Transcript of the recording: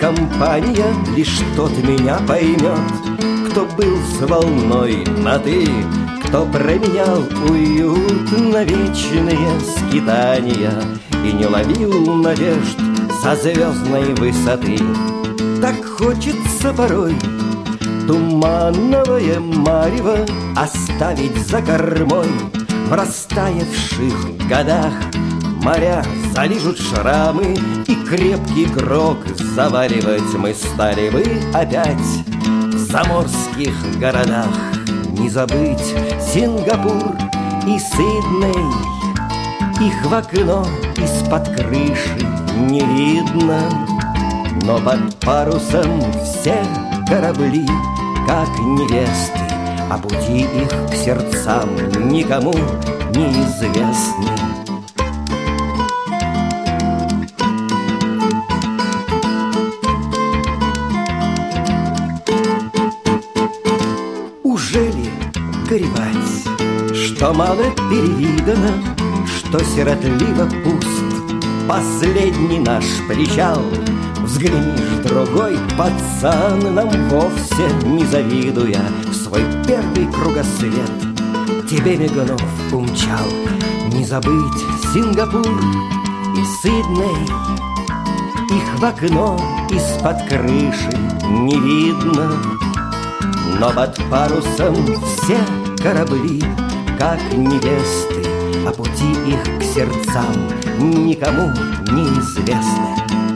компания, лишь тот меня поймет, кто был с волной на «ты», кто променял уют на вечные скитания и не ловил надежд со звездной высоты. Так хочется порой туманновое марево оставить за кормой. В растаявших годах моря залижут шрамы, и крепкий грог заваривать мы стали бы опять в заморских городах. Не забыть Сингапур и Сидней, их в окно из-под крыши не видно, но под парусом все корабли, как невесты, а пути их к сердцам никому неизвестны. Ужели горевать, что мало перевидано, что сиротливо пуст последний наш причал? Взглянешь, другой пацан, нам вовсе не завидуя, в свой первый кругосвет тебе мигнув умчал. Не забыть Сингапур и Сидней, их в окно из-под крыши не видно, но под парусом все корабли, как невесты, а пути их к сердцам никому неизвестны.